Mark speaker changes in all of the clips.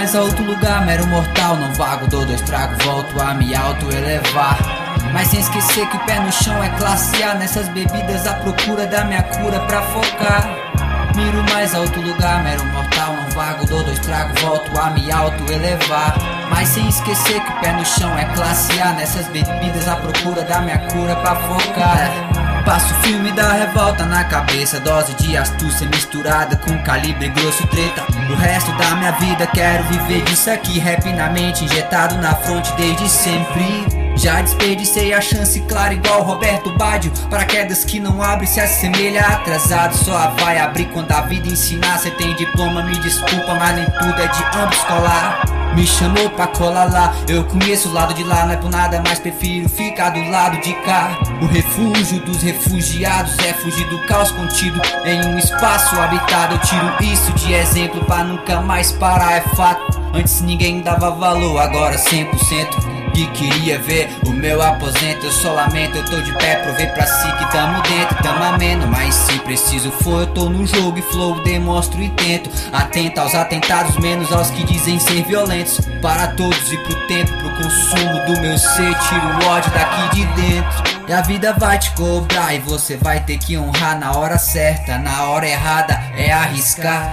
Speaker 1: mais a outro lugar, mero mortal. Não vago, dou dois tragos, volto a me auto-elevar. Mas sem esquecer que o pé no chão é classe A. Nessas bebidas à procura da minha cura pra focar. Miro mais a outro lugar, mero mortal. Não vago, dou dois tragos, volto a me auto-elevar. Mas sem esquecer que o pé no chão é classe A. Nessas bebidas à procura da minha cura pra focar. Passo o filme da revolta na cabeça, dose de astúcia misturada com calibre grosso treta. O resto da minha vida quero viver disso aqui, rap na mente, injetado na fronte desde sempre. Já desperdicei a chance, claro, igual Roberto Baggio. Paraquedas que não abre, se assemelha atrasado. Só vai abrir quando a vida ensinar. Cê tem diploma, me desculpa, mas nem tudo é de âmbito escolar. Me chamou pra colar lá, eu conheço o lado de lá. Não é por nada, mas prefiro ficar do lado de cá. O refúgio dos refugiados é fugir do caos contido em um espaço habitado. Eu tiro isso de exemplo pra nunca mais parar, é fato. Antes ninguém dava valor, agora 100%. Que queria ver o meu aposento, eu só lamento. Eu tô de pé, provei pra si que tamo dentro, tamo ameno. Mas se preciso for, eu tô no jogo e flow, demonstro e tento. Atento aos atentados, menos aos que dizem ser violentos. Para todos e pro tempo, pro consumo do meu ser. Tiro o ódio daqui de dentro. E a vida vai te cobrar e você vai ter que honrar na hora certa. Na hora errada é arriscar.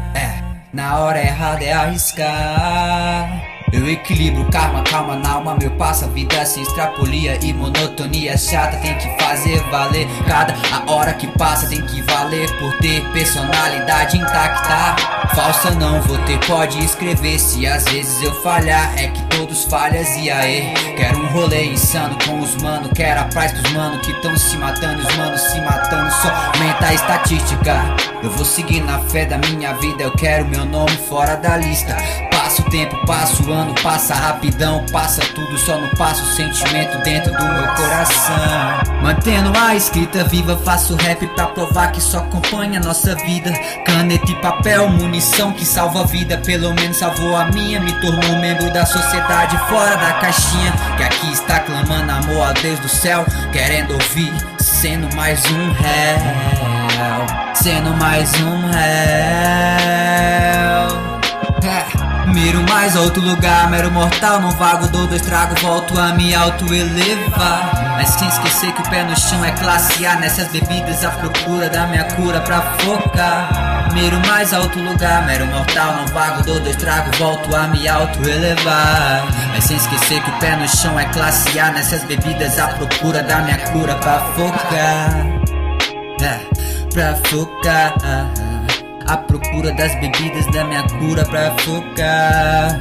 Speaker 1: Na hora errada é arriscar. Eu equilibro karma, calma na alma, meu passa. Vida sem extrapolia e monotonia chata. Tem que fazer valer cada a hora que passa. Tem que valer por ter personalidade intacta. Falsa não vou ter, pode escrever. Se às vezes eu falhar, é que todos falhas e aê. Quero um rolê insano com os mano. Quero a paz dos mano que tão se matando. Os manos se matando, só aumenta a estatística. Eu vou seguir na fé da minha vida. Eu quero meu nome fora da lista. Passa o tempo, passa o ano, passa rapidão. Passa tudo, só não passa o sentimento dentro do meu coração. Mantendo a escrita viva, faço rap pra provar que isso acompanha a nossa vida. Caneta e papel, munição que salva a vida. Pelo menos salvou a minha, me tornou membro da sociedade fora da caixinha. Que aqui está clamando amor a Deus do céu, querendo ouvir, sendo mais um réu. Sendo mais um réu. Miro mais a outro lugar, mero mortal. Não vago, dou dois tragos, volto a me auto-elevar. Mas sem esquecer que o pé no chão é classe A. Nessas bebidas à procura da minha cura pra focar. Miro mais a outro lugar, mero mortal. Não vago, dou dois tragos, volto a me auto-elevar. Mas sem esquecer que o pé no chão é classe A. Nessas bebidas à procura da minha cura pra focar. Pra focar. À procura das bebidas da minha cura pra focar.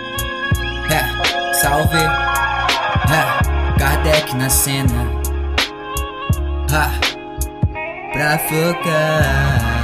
Speaker 1: Salve Kardec na cena. Pra focar.